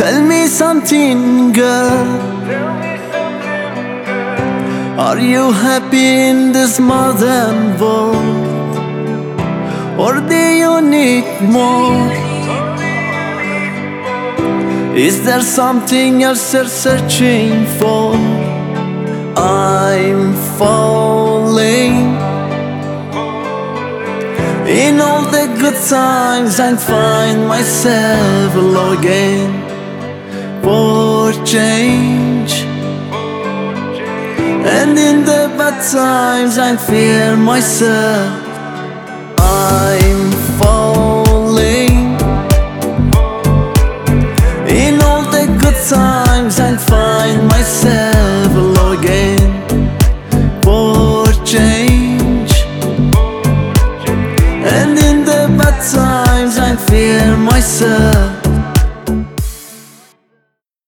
Tell me something, girl. Are you happy in this modern world, or do you need more? Is there something else you're searching for? I'm falling. In all the good times I find myself longing for change, and in the bad times I fear myself. I'm